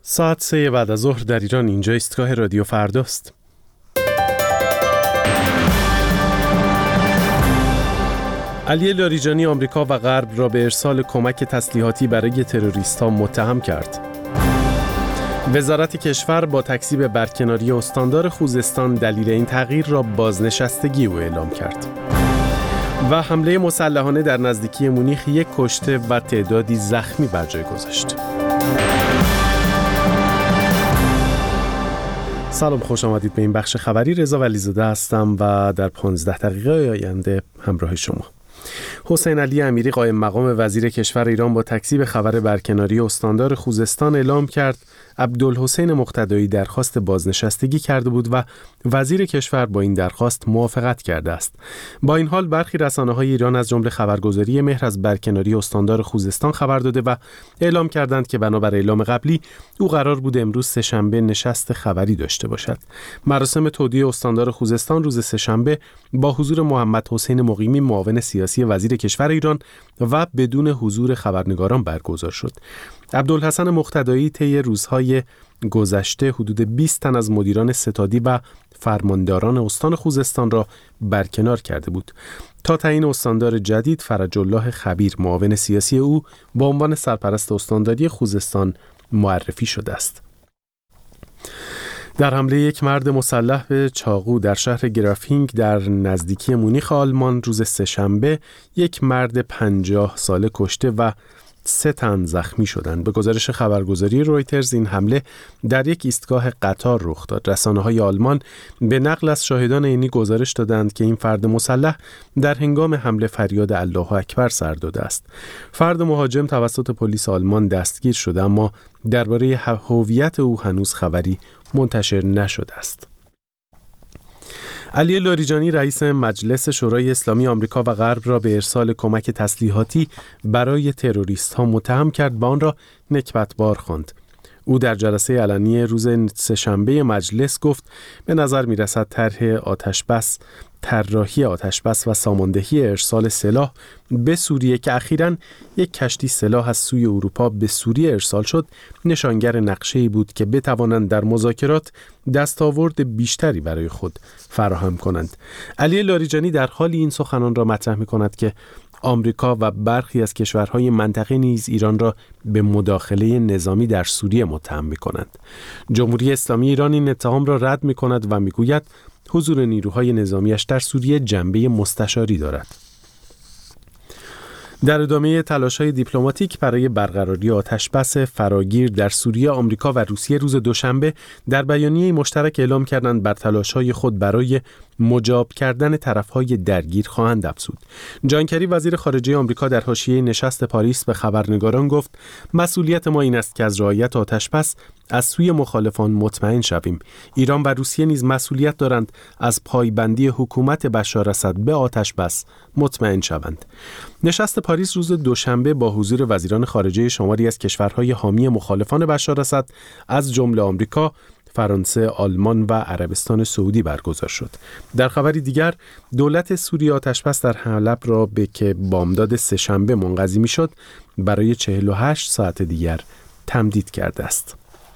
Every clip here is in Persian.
ساعت 3 بعد از ظهر در ایران. اینجا ایستگاه رادیو فرداست. علی لاریجانی آمریکا و غرب را به ارسال کمک تسلیحاتی برای تروریست‌ها متهم کرد. وزارت کشور با تکذیب برکناری استاندار خوزستان دلیل این تغییر را بازنشستگی او اعلام کرد. و حمله مسلحانه در نزدیکی مونیخ 1 کشته و تعدادی زخمی بر جای گذاشت. سلام، خوش آمدید به این بخش خبری. رضا ولیزاده هستم و در 15 دقیقه آینده همراه شما. حسین علی امیری قائم مقام وزیر کشور ایران با تکذیب خبر برکناری استاندار خوزستان اعلام کرد عبدالحسین مقتدایی درخواست بازنشستگی کرده بود و وزیر کشور با این درخواست موافقت کرده است. با این حال برخی رسانه‌های ایران از جمله خبرگزاری مهر از برکناری استاندار خوزستان خبر داده و اعلام کردند که بنابر اعلام قبلی او قرار بود امروز سه‌شنبه نشست خبری داشته باشد. مراسم تودیع استاندار خوزستان روز سه‌شنبه با حضور محمد حسین مقیمی معاون سیاسی وزیر کشور ایران و بدون حضور خبرنگاران برگزار شد. عبدالحسن مقتدایی طی روزهای گذشته حدود 20 تن از مدیران ستادی و فرمانداران استان خوزستان را برکنار کرده بود. تا تعیین استاندار جدید فرج الله خبیر معاون سیاسی او با عنوان سرپرست استانداری خوزستان معرفی شده است. در حمله 1 مرد مسلح به چاقو در شهر گرافینگ در نزدیکی مونیخ آلمان روز سه‌شنبه 1 مرد 50 ساله کشته و 3 تن زخمی شدند. به گزارش خبرگزاری رویترز این حمله در یک ایستگاه قطار رخ داد. رسانه‌های آلمان به نقل از شاهدان عینی گزارش دادند که این فرد مسلح در هنگام حمله فریاد الله اکبر سر داده است. فرد مهاجم توسط پلیس آلمان دستگیر شده اما درباره هویت او هنوز خبری منتشر نشده است. علی لاریجانی رئیس مجلس شورای اسلامی آمریکا و غرب را به ارسال کمک تسلیحاتی برای تروریست‌ها متهم کرد و آن را نکبتبار خواند. او در جلسه علنی روز سه‌شنبه مجلس گفت به نظر می‌رسد طراحی آتشبس و ساماندهی ارسال سلاح به سوریه که اخیراً یک کشتی سلاح از سوی اروپا به سوریه ارسال شد نشانگر نقشه‌ای بود که بتوانند در مذاکرات دستاورد بیشتری برای خود فراهم کنند. علی لاریجانی در حالی این سخنان را مطرح می‌کند که آمریکا و برخی از کشورهای منطقه نیز ایران را به مداخله نظامی در سوریه متهم می‌کنند. جمهوری اسلامی ایران این اتهام را رد می‌کند و می‌گوید حضور نیروهای نظامیش در سوریه جنبه مستشاری دارد. در ادامه تلاش‌های دیپلماتیک برای برقراری آتشبس فراگیر در سوریه، آمریکا و روسیه روز دوشنبه در بیانیه مشترک اعلام کردند بر تلاش‌های خود برای مجاب کردن طرف‌های درگیر خواهند افزود. جان کری وزیر خارجه آمریکا در حاشیه نشست پاریس به خبرنگاران گفت مسئولیت ما این است که از رعایت آتشبس از سوی مخالفان مطمئن شویم. ایران و روسیه نیز مسئولیت دارند از پایبندی حکومت بشار اسد به آتشبس مطمئن شوند. نشست پاریس روز دوشنبه با حضور وزیران خارجه شماری از کشورهای حامی مخالفان بشار اسد از جمله آمریکا، فرانسه، آلمان و عربستان سعودی برگزار شد. در خبری دیگر، دولت سوریه آتشبس در حلب را به که بامداد سه‌شنبه منقضی می‌شد برای 48 ساعت دیگر تمدید کرده است.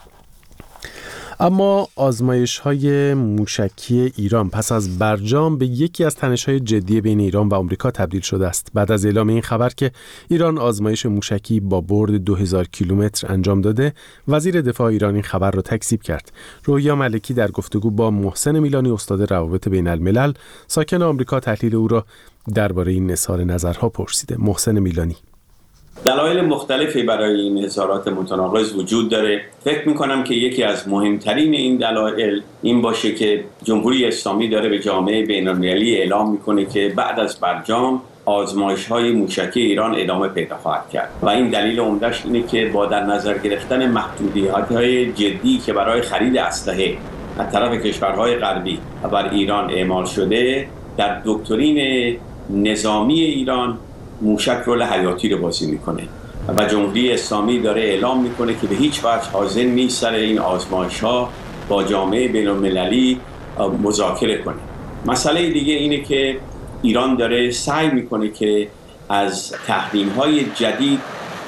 اما آزمایش‌های موشکی ایران پس از برجام به یکی از تنش‌های جدی بین ایران و آمریکا تبدیل شده است. بعد از اعلام این خبر که ایران آزمایش موشکی با برد 2000 کیلومتر انجام داده، وزیر دفاع ایران این خبر را تکذیب کرد. رویا ملکی در گفتگو با محسن میلانی استاد روابط بین الملل ساکن آمریکا تحلیل او را درباره این اظهار نظرها پرسیده. محسن میلانی: دلایل مختلفی برای این اظهارات متناقض وجود داره. فکر میکنم که یکی از مهمترین این دلایل این باشه که جمهوری اسلامی داره به جامعه بین‌المللی اعلام میکنه که بعد از برجام آزمایش‌های موشکی ایران ادامه پیدا خواهد کرد و این دلیل عمده‌اش اینه که با در نظر گرفتن محدودیت‌های جدی که برای خرید اسلحه از طرف کشورهای غربی بر ایران اعمال شده، در دکترین نظامی ایران موشک رول حیاتی رو بازی میکنه و جمهوری اسلامی داره اعلام میکنه که به هیچ وجه حاضر نیست سر این آزمایش‌ها با جامعه بین‌المللی مذاکره کنه. مسئله دیگه اینه که ایران داره سعی میکنه که از تحریم‌های جدید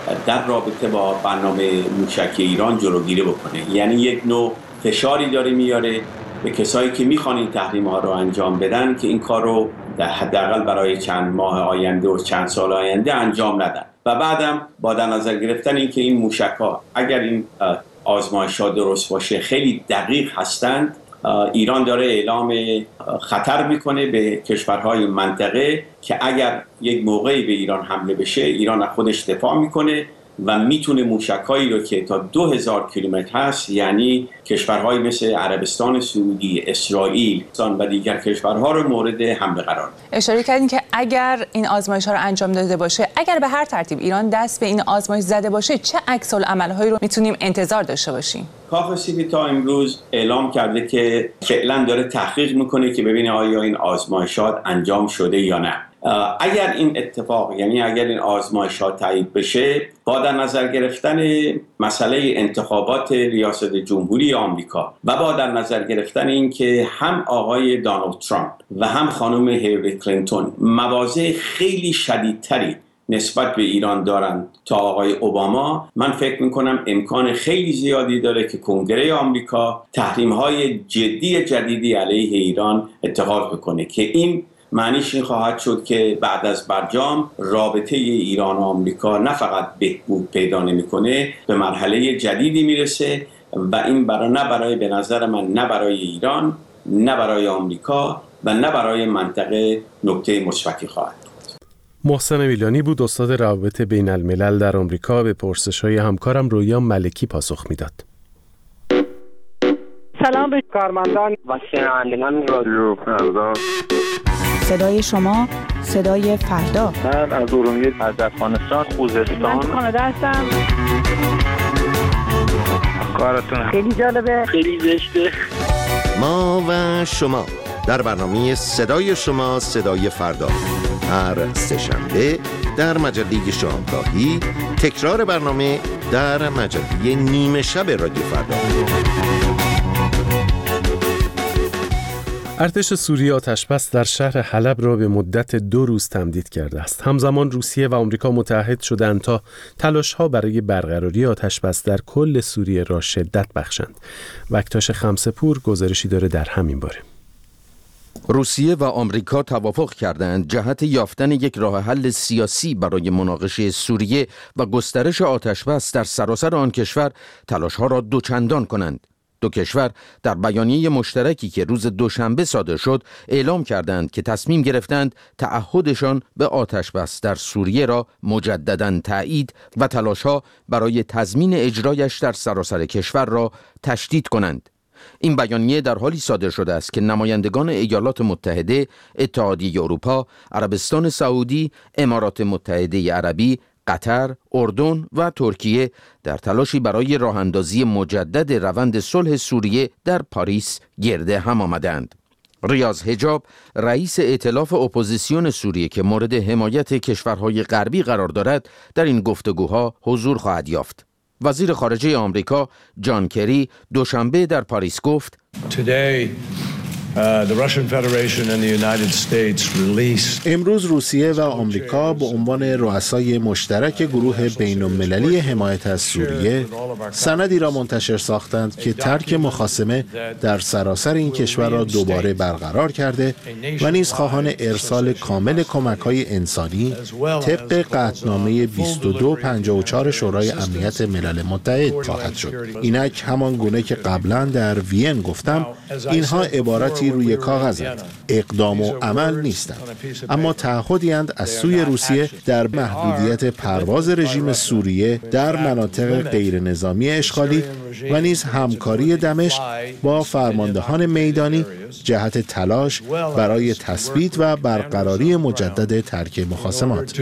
در رابطه با برنامه موشکی ایران جلوگیری بکنه. یعنی یک نوع فشاری داره میاره به کسایی که میخوان این تحریم ها رو انجام بدن که این کار رو حداقل برای چند ماه آینده و چند سال آینده انجام ندن و بعدم با در نظر گرفتن اینکه این موشک ها اگر این آزمایش ها درست باشه خیلی دقیق هستند، ایران داره اعلام خطر میکنه به کشورهای منطقه که اگر یک موقعی به ایران حمله بشه ایران از خودش دفاع میکنه و میتونه موشکایی رو که تا 2000 کیلومتر هست، یعنی کشورهایی مثل عربستان سعودی، اسرائیل و دیگر کشورها رو مورد حمله قرار بده. اشاره کردین که اگر این آزمایش‌ها رو انجام داده باشه، اگر به هر ترتیب ایران دست به این آزمایش زده باشه، چه عکس‌العمل‌هایی رو میتونیم انتظار داشته باشیم؟ کاخ سفید تا امروز اعلام کرده که فعلا داره تحقیق میکنه که ببینه آیا این آزمایشات انجام شده یا نه. اگر این اتفاق، یعنی اگر این آزمایشات تایید بشه، با در نظر گرفتن مسئله انتخابات ریاست جمهوری آمریکا و با در نظر گرفتن این که هم آقای دونالد ترامپ و هم خانم هیلاری کلینتون مواضع خیلی شدیدتری نسبت به ایران دارند تا آقای اوباما، من فکر میکنم امکان خیلی زیادی داره که کنگره آمریکا تحریم‌های جدی جدیدی علیه ایران اتخاذ بکنه که این معنیش این خواهد شد که بعد از برجام رابطه ایران و آمریکا نه فقط بهبود پیدا نمیکنه، به مرحله جدیدی میرسه و این به نظر من نه برای ایران، نه برای آمریکا و نه برای منطقه نکته مثبتی خواهد. محسن میلانی بود، استاد روابط بین الملل در آمریکا، به پرسش‌های همکارم رویا ملکی پاسخ میداد. سلام به کارمندان و شنوندگان رادیو فردا. صدای شما، صدای فردا. من از ارومیه، از افغانستان، خوزستان. من کانادا هستم. کارتون خیلی جالبه، خیلی زشته. ما و شما در برنامه صدای شما، صدای فردا، هر سه‌شنبه در مجله شامگاهی، تکرار برنامه در مجله نیمه شب رادیو فردا. ارتش سوریه آتش‌بس در شهر حلب را به مدت 2 روز تمدید کرده است. همزمان روسیه و آمریکا متحد شدند تا تلاش‌ها برای برقراری آتش‌بس در کل سوریه را شدت بخشند. وکتاش خمسه‌پور گزارشی داره در همین باره. روسیه و آمریکا توافق کردند جهت یافتن یک راه حل سیاسی برای مناقشه سوریه و گسترش آتش‌بس در سراسر آن کشور تلاش‌ها را دوچندان کنند. دو کشور در بیانیه مشترکی که روز دوشنبه صادر شد اعلام کردند که تصمیم گرفتند تعهدشان به آتش‌بس در سوریه را مجدداً تایید و تلاش‌ها برای تضمین اجرایش در سراسر کشور را تشدید کنند. این بیانیه در حالی صادر شده است که نمایندگان ایالات متحده، اتحادیه اروپا، عربستان سعودی، امارات متحده عربی، قطر، اردن و ترکیه در تلاشی برای راه اندازی مجدد روند صلح سوریه در پاریس گرد هم آمدند. ریاض حجاب، رئیس ائتلاف اپوزیسیون سوریه که مورد حمایت کشورهای غربی قرار دارد، در این گفتگوها حضور خواهد یافت. وزیر خارجه آمریکا جان کری دوشنبه در پاریس گفت: امروز روسیه و آمریکا به عنوان رؤسای مشترک گروه بین‌المللی حمایت از سوریه سندی را منتشر ساختند که ترک مخاصمه در سراسر این کشور را دوباره برقرار کرده و نیز خواهان ارسال کامل کمک‌های انسانی طبق قطعنامه 2254 شورای امنیت ملل متحد خواهد شد. اینک همان گونه که قبلا در وین گفتم، اینها عبارتی روی کاغذند، اقدام و عمل نیستند، اما تعهدی‌اند از سوی روسیه در محدودیت پرواز رژیم سوریه در مناطق غیر نظامی اشغالی و نیز همکاری دمشق با فرماندهان میدانی جهت تلاش برای تثبیت و برقراری مجدد ترک مخاصمات.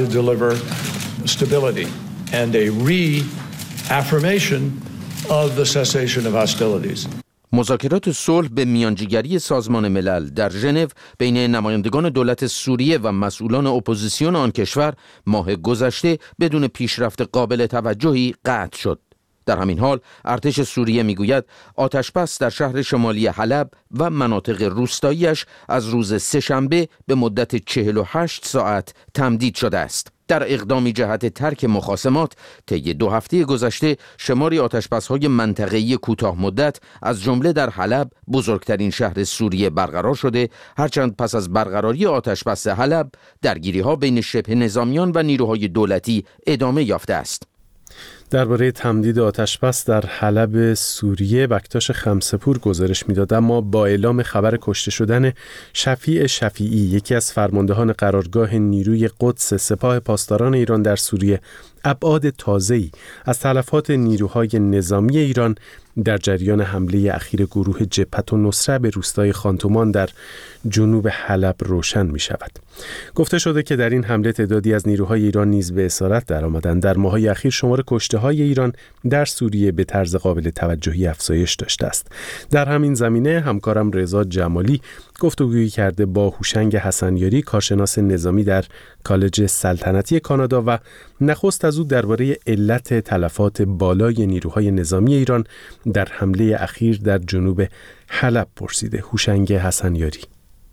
مذاکرات صلح به میانجیگری سازمان ملل در ژنو بین نمایندگان دولت سوریه و مسئولان اپوزیسیون آن کشور ماه گذشته بدون پیشرفت قابل توجهی قطع شد. در همین حال ارتش سوریه میگوید آتش‌بس در شهر شمالی حلب و مناطق روستاییش از روز سه‌شنبه به مدت 48 ساعت تمدید شده است. در اقدامی جهت ترک مخاصمات، طی 2 هفته گذشته شماری آتشبس‌های منطقه‌ای کوتاه مدت از جمله در حلب، بزرگترین شهر سوریه، برقرار شده، هرچند پس از برقراری آتشبس حلب درگیری‌ها بین شبه نظامیان و نیروهای دولتی ادامه یافته است. درباره تمدید آتشبس در حلب سوریه بکتاش خمسه‌پور گزارش می‌داد، اما با اعلام خبر کشته شدن شفیع شفیعی، یکی از فرماندهان قرارگاه نیروی قدس سپاه پاسداران ایران در سوریه، ابعاد تازه‌ای از تلفات نیروهای نظامی ایران در جریان حمله اخیر گروه جبهة النصره به روستای خانتومان در جنوب حلب روشن می شود. گفته شده که در این حمله تعدادی از نیروهای ایران نیز به اسارت درآمدند. در ماه‌های اخیر شمار کشته‌های ایران در سوریه به طرز قابل توجهی افزایش داشته است. در همین زمینه همکارم رضا جمالی گفتگویی کرده با هوشنگ حسنیاری، کارشناس نظامی در کالج سلطنتی کانادا، و نخست از او درباره علت تلفات بالای نیروهای نظامی ایران در حمله اخیر در جنوب حلب پرسیده. هوشنگ حسنیاری: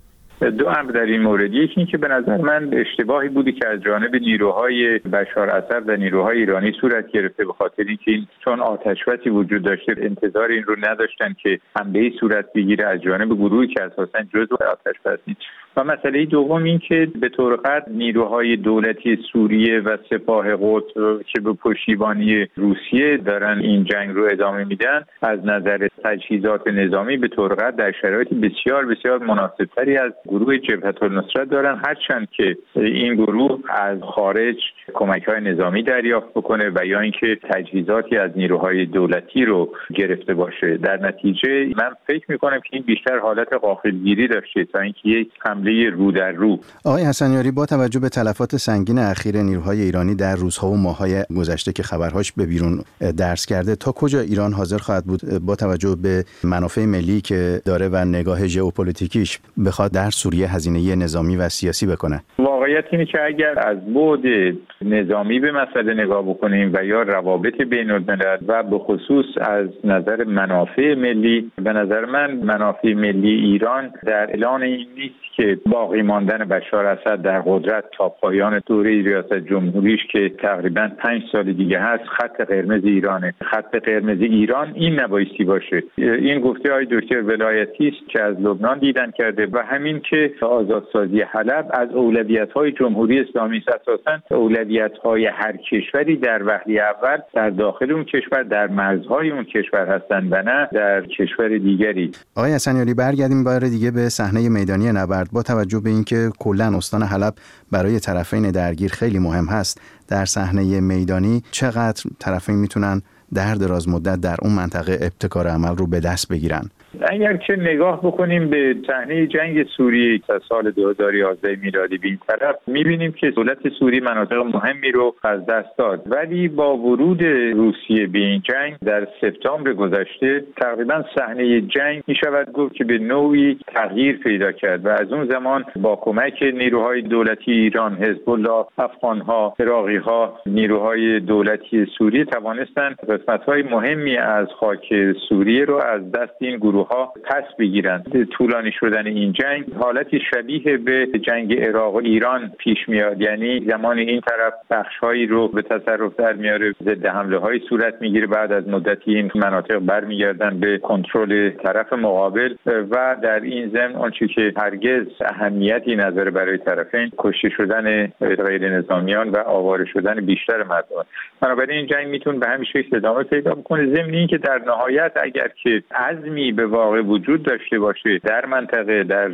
2 امر در این مورد. یکی این که به نظر من اشتباهی بودی که از جانب نیروهای بشار اسد و نیروهای ایرانی صورت گرفته، به خاطر اینکه چون آتشبسی وجود داشته انتظار این رو نداشتن که حمله صورت بگیره از جانب گروهی که اساساً جزء آتشبس نیست. و مسئله دوم این که به طور قطع نیروهای دولتی سوریه و سپاه قدس که به پشتیبانی روسیه دارن این جنگ رو ادامه میدن، از نظر تجهیزات نظامی به طور قطع در شرایط بسیار بسیار مناسبتری از گروه جبهة النصره دارن، هرچند که این گروه از خارج کمک‌های نظامی دریافت بکنه و یا اینکه تجهیزاتی از نیروهای دولتی رو گرفته باشه. در نتیجه من فکر می‌کنم که این بیشتر حالت غافلگیری داشته تا اینکه یک حمله رو در رو. آقای حسنیاری، با توجه به تلفات سنگین اخیر نیروهای ایرانی در روزها و ماه‌های گذشته که خبرهاش به بیرون درس کرده، تا کجا ایران حاضر خواهد بود با توجه به منافع ملی که داره و نگاه ژئوپلیتیکیش بخواد در سوریه هزینه نظامی و سیاسی بکنه؟ واقعیت اینه که اگر از بعد نظامی به مسئله نگاه بکنیم و یا روابط بین الملل و به خصوص از نظر منافع ملی، به نظر من منافع ملی ایران در اعلان این نیست که باقی ماندن بشار اسد در قدرت تا پایان دوره ریاست جمهوریش که تقریبا 5 سال دیگه هست خط قرمز ایرانه. خط قرمز ایران این نبایستی باشه. این گفته های دکتر ولایتی است که از لبنان دیدن کرده و همین که آزادسازی حلب از اولویت‌های جمهوری اسلامی است. اساساً اولویت‌های هر کشوری در وهله اول در داخل اون کشور، در مرزهای اون کشور هستند و نه در کشور دیگری. آقای حسنیاری، برگردیم بار دیگه به صحنه میدانی نبرد. با توجه به اینکه کلاً استان حلب برای طرفین درگیر خیلی مهم هست، در صحنه میدانی چقدر طرفین میتونن در دراز مدت در اون منطقه ابتکار عمل رو به دست بگیرن؟ اگر که نگاه بکنیم به صحنه جنگ سوریه تا سال 2011 میلادی به این طرف، می‌بینیم که دولت سوریه مناطق مهمی رو از دست داد، ولی با ورود روسیه به این جنگ در سپتامبر گذشته تقریبا صحنه جنگ می‌شود گفت که به نوعی تغییر پیدا کرد و از اون زمان با کمک نیروهای دولتی ایران، حزب الله، افغان‌ها، عراقی‌ها، نیروهای دولتی سوریه توانستند قسمت‌های مهمی از خاک سوریه رو از دست این گروه‌ها پس بگیرند. طولانی شدن این جنگ حالتی شبیه به جنگ عراق و ایران پیش میاد، یعنی زمان این طرف بخش‌هایی رو به تصرف در میاره، ضد حمله‌های صورت میگیره، بعد از مدتی این مناطق برمیگردن به کنترل طرف مقابل و در این ضمن آنچه که هرگز اهمیتی نداره برای طرفین، کشته شدن غیر نظامیان و آواره شدن بیشتر مردم. بنابراین این جنگ میتونه به همین شکل ادامه پیدا بکنه، ضمن اینکه در نهایت اگر که عزمی به واقع وجود داشته باشه در منطقه، در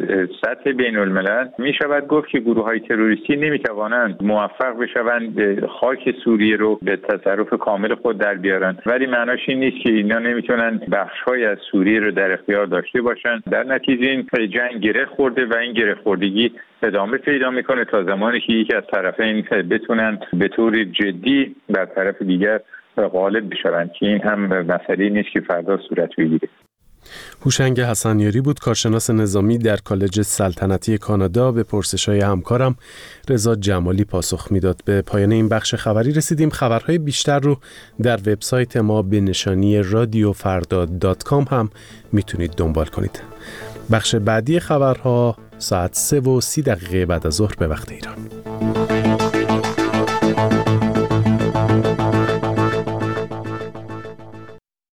سطح بین الملل، می شود گفت که گروه های تروریستی نمی توانند موفق بشوند خاک سوریه رو به تصرف کامل خود در بیارن، ولی معناش این نیست که اینا نمیتونن بخش های از سوریه رو در اختیار داشته باشن. در نتیجه این جنگ گره خورده و این گره خوردگی ادامه پیدا میکنه تا زمانی که یکی از طرفین بتونن به طور جدی بر طرف دیگر غالب بشوند، که این هم مسئله نیست که فردا صورت بگیره. هوشنگ حسنیاری بود، کارشناس نظامی در کالج سلطنتی کانادا. به پرسش‌های همکارم رضا جمالی پاسخ میداد. به پایان این بخش خبری رسیدیم. خبرهای بیشتر رو در وبسایت ما به نشانی radiofarda.com هم میتونید دنبال کنید. بخش بعدی خبرها ساعت 3:30 بعد از ظهر به وقت ایران.